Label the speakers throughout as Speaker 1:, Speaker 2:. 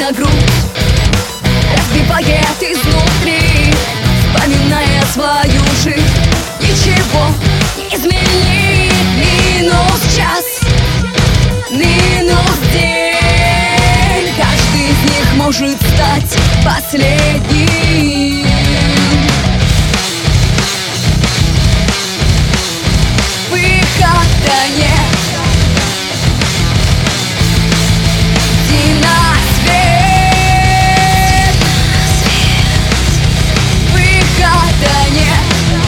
Speaker 1: на грудь, разбивает изнутри, вспоминая свою жизнь. Ничего не изменит. Минус час, минус день, каждый из них может стать последним. Выхода нет. Иди на свет. Выхода нет.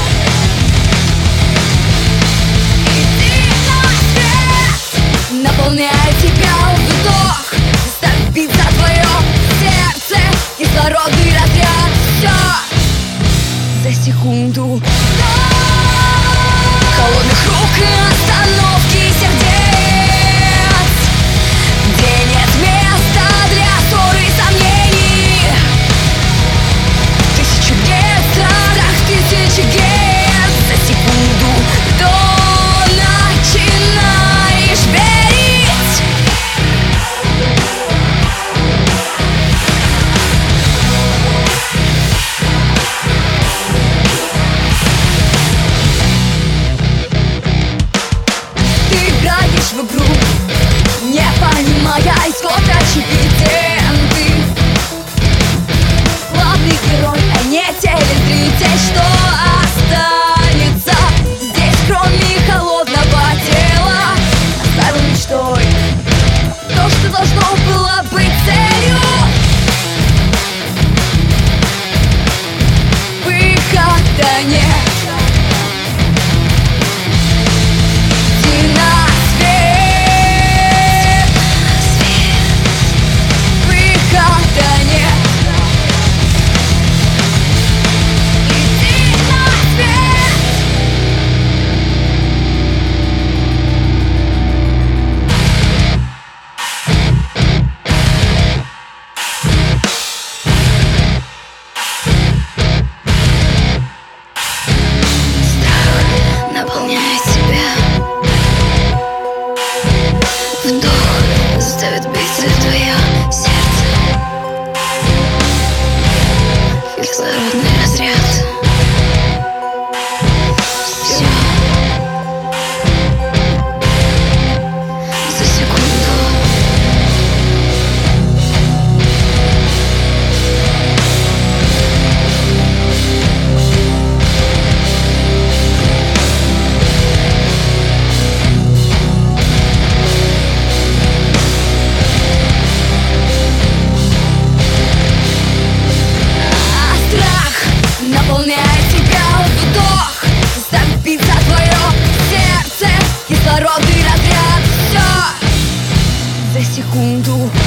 Speaker 1: Иди на свет. Наполняй тебя вдох, заставь биться твое сердце, кислородный разряд. Все за секунду. Холодных рук и остановки сердец, где нет места для ссор и сомнений. Тысячи герц, страх тысячи герц за секунду до начинаешь верить. В игру, не понимая, исход очевиден. Ты главный герой, а не телезритель. Что останется здесь, кроме холодного тела? Оставил мечтой то, что должно было быть целью. Выхода нет. Наполняя себя, вдох заставит биться твое сердце, кислородный разряд. Все за секунду. Наполняя тебя вдох, заставь биться твое сердце, кислородный разряд. Все за секунду.